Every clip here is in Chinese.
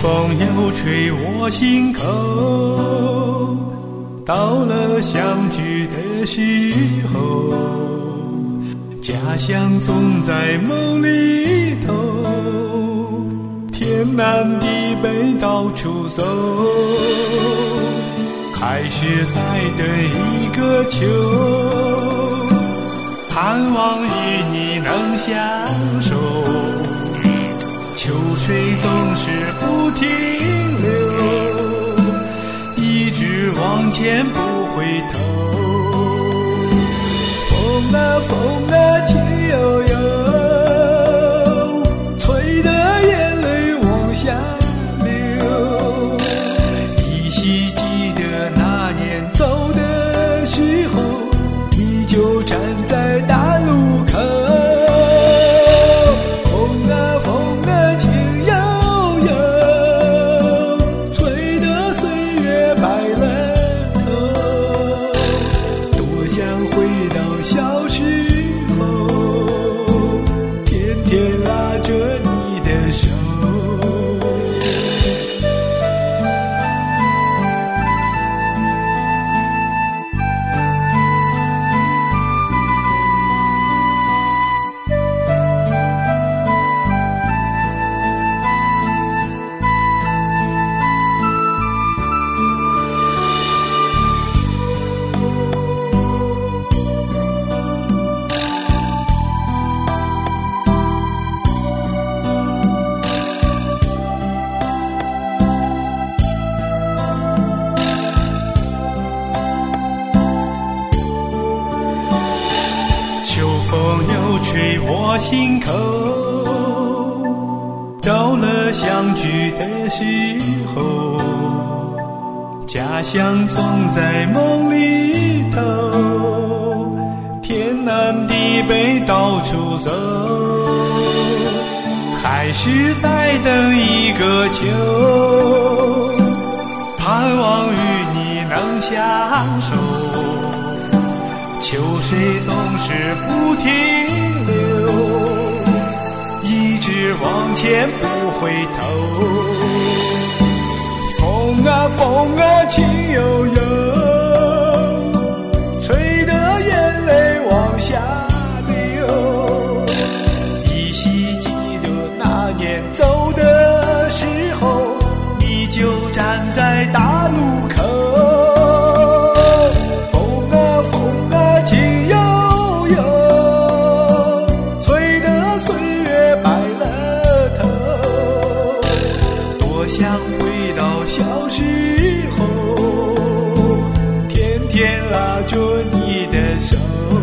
风又吹我心口，到了相聚的时候，家乡总在梦里头，天南地北到处走，开始在等一个秋，盼望与你能相守，秋水总是不停留，一直往前不回头。风啊风啊轻悠悠，吹得眼泪往下流，依稀记得那年走的时候，你就站在大路口。小时候，天天拉着你的手。秋风又吹我心口，到了相聚的时候，家乡总在梦里头，天南地北到处走，还是在等一个秋，盼望与你能相守，秋水总是不停留，一直往前不回头。风啊风啊轻悠悠，吹得眼泪往下流，依稀记得那年走的时候，你就站在大路口。想回到小时候，天天拉着你的手。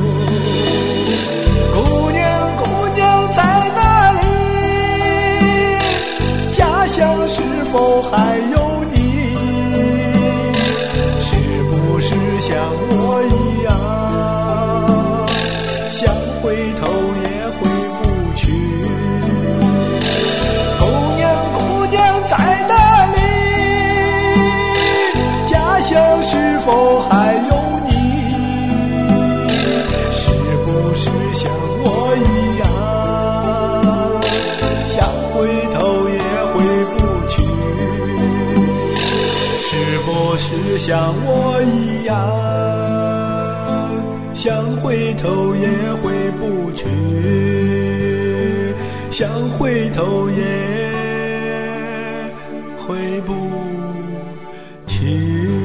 姑娘姑娘在哪里？家乡是否还有你？是不是像我一样，想回头也回不去？是否还有你？是不是像我一样，想回头也回不去？是不是像我一样，想回头也回不去？想回头也回不去。